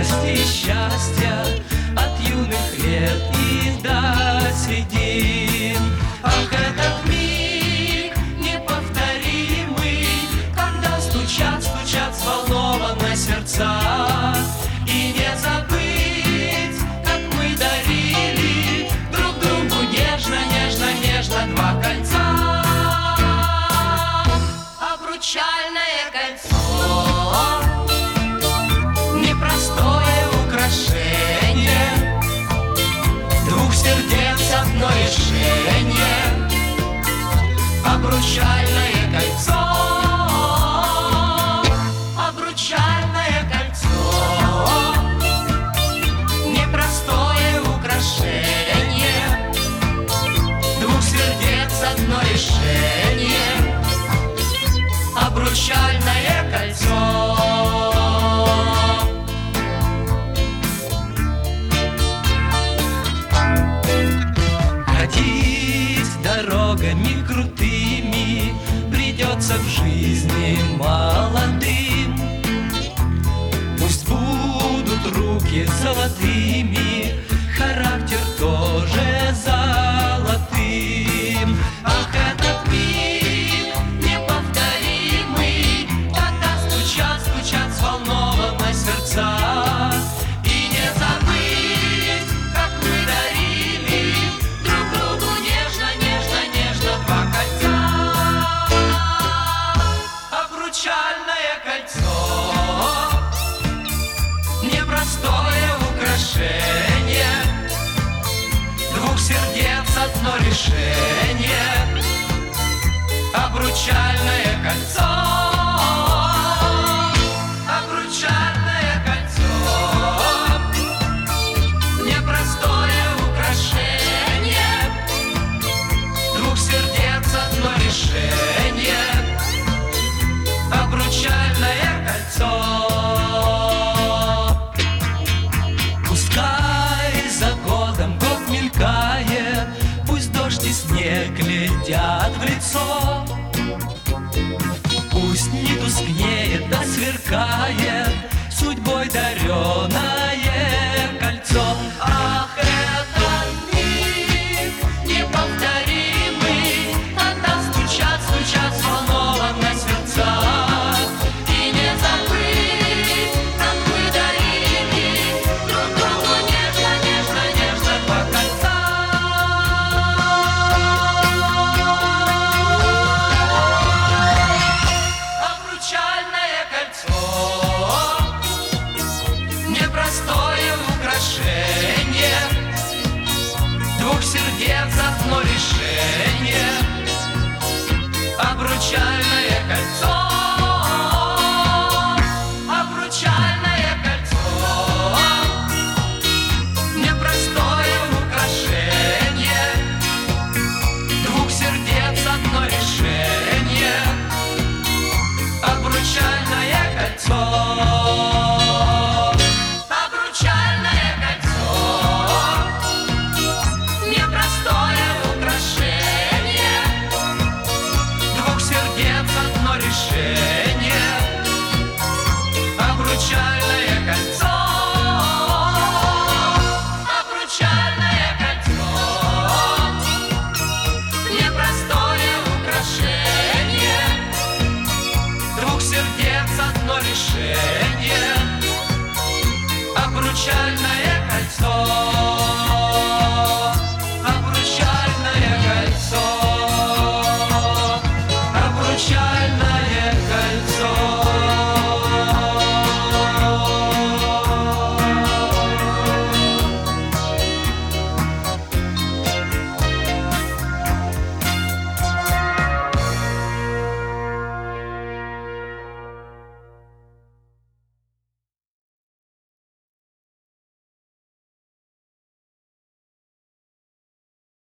радости и счастья от юных лет и до седин. Ах, этот миг неповторимый, когда стучат, стучат взволнованно сердца, и не забыть, как мы дарили друг другу нежно, нежно, нежно два кольца. Обручальное кольцо, непростое украшение, двух сердец одно решение. Обручальное кольцо, обручальное кольцо, непростое украшение, двух сердец одно решение. Обручальное кольцо. Ходить дорогами крутыми придется в жизни молодым. Пусть будут руки золотыми, характер тоже золотым. Ах, этот миг неповторимый, когда стучат, стучат взволнованно сердца, и не забыть, как мы дарили друг другу нежно, нежно, нежно два кольца. Обручальное кольцо, непростое украшение, двух сердец одно решение. Обручальное кольцо, обручальное кольцо, непростое украшение, двух сердец одно решение. Обручальное кольцо. Пускай за годом год мелькает, пусть дождь и снег глядят в лицо, пусть не тускнеет, да сверкает судьбой дареное